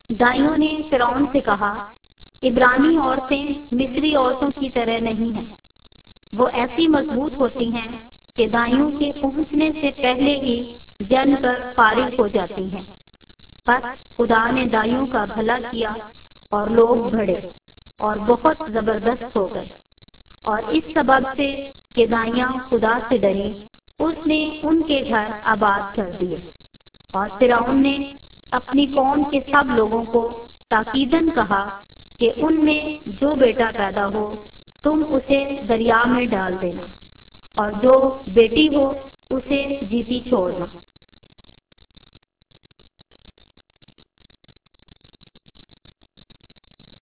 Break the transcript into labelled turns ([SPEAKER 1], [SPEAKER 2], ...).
[SPEAKER 1] दाइयों ने फिरौन से कहा, इब्रानी औरतें मिस्री औरतों की तरह नहीं हैं। वो ऐसी मजबूत होती हैं कि दाइयों के पहुंचने से पहले ही जन कर फारिग हो जाती हैं। बस खुदा ने दाइयों का भला किया और लोग बढ़े और बहुत जबरदस्त हो गए। और इस सबब से कि दाइयां खुदा से डरी, उसने उनके घर आबाद कर दिए। और फिरौन ने अपनी कौम के सब लोगों को ताकीदन कहा कि उनमें जो बेटा पैदा हो तुम उसे दरिया में डाल देना, और जो बेटी हो उसे जीती छोड़ना।